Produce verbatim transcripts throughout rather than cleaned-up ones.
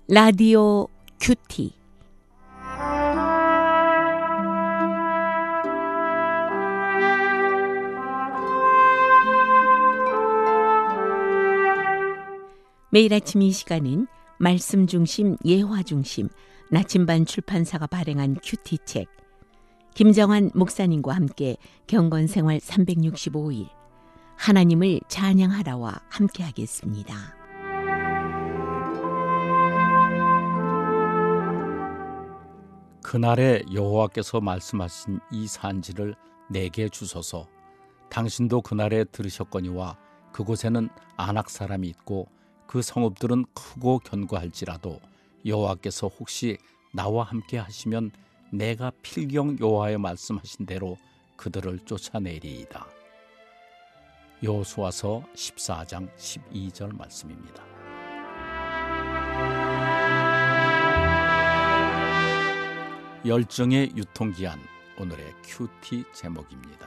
라디오 큐티. 매일 아침 이 시간은 말씀 중심, 예화 중심, 나침반 출판사가 발행한 큐티 책, 김정환 목사님과 함께 경건생활 삼백육십오 일, 하나님을 찬양하라와 함께 하겠습니다. 그날에 여호와께서 말씀하신 이 산지를 내게 주소서. 당신도 그날에 들으셨거니와 그곳에는 아낙 사람이 있고 그 성읍들은 크고 견고할지라도 여호와께서 혹시 나와 함께 하시면 내가 필경 여호와의 말씀하신 대로 그들을 쫓아내리이다. 여호수아서 십사 장 십이 절 말씀입니다. 열정의 유통기한, 오늘의 큐티 제목입니다.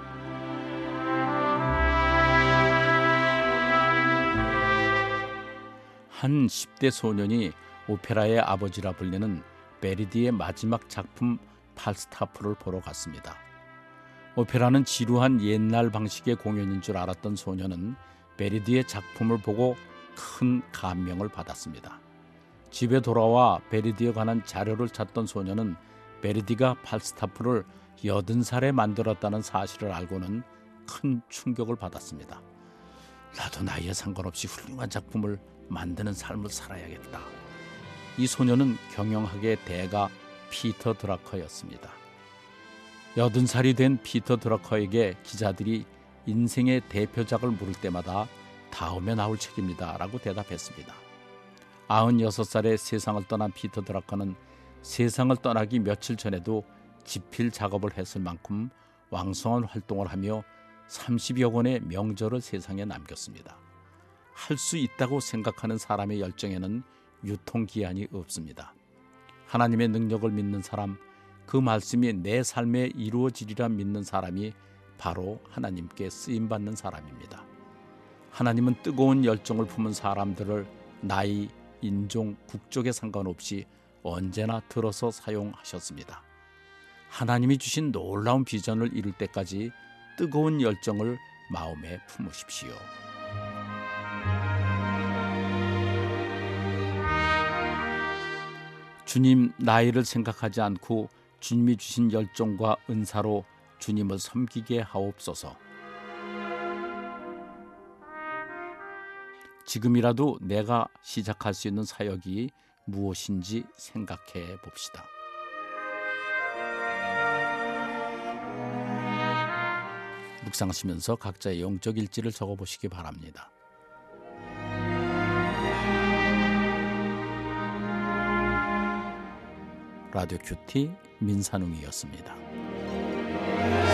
한 십 대 소년이 오페라의 아버지라 불리는 베르디의 마지막 작품 팔스타프를 보러 갔습니다. 오페라는 지루한 옛날 방식의 공연인 줄 알았던 소년은 베르디의 작품을 보고 큰 감명을 받았습니다. 집에 돌아와 베르디에 관한 자료를 찾던 소년은 베르디가 팔스타프를 여든 살에 만들었다는 사실을 알고는 큰 충격을 받았습니다. 나도 나이에 상관없이 훌륭한 작품을 만드는 삶을 살아야겠다. 이 소년은 경영학의 대가 피터 드라커였습니다. 여든 살이 된 피터 드라커에게 기자들이 인생의 대표작을 물을 때마다 다음에 나올 책입니다 라고 대답했습니다. 아흔여섯 살에 세상을 떠난 피터 드라커는 세상을 떠나기 며칠 전에도 집필 작업을 했을 만큼 왕성한 활동을 하며 삼십여 권의 명저를 세상에 남겼습니다. 할 수 있다고 생각하는 사람의 열정에는 유통기한이 없습니다. 하나님의 능력을 믿는 사람, 그 말씀이 내 삶에 이루어지리라 믿는 사람이 바로 하나님께 쓰임받는 사람입니다. 하나님은 뜨거운 열정을 품은 사람들을 나이, 인종, 국적에 상관없이 언제나 들어서 사용하셨습니다. 하나님이 주신 놀라운 비전을 이룰 때까지 뜨거운 열정을 마음에 품으십시오. 주님, 나이를 생각하지 않고 주님이 주신 열정과 은사로 주님을 섬기게 하옵소서. 지금이라도 내가 시작할 수 있는 사역이 무엇인지 생각해 봅시다. 묵상하시면서 각자의 영적 일지를 적어보시기 바랍니다. 라디오 큐티 민산웅이었습니다.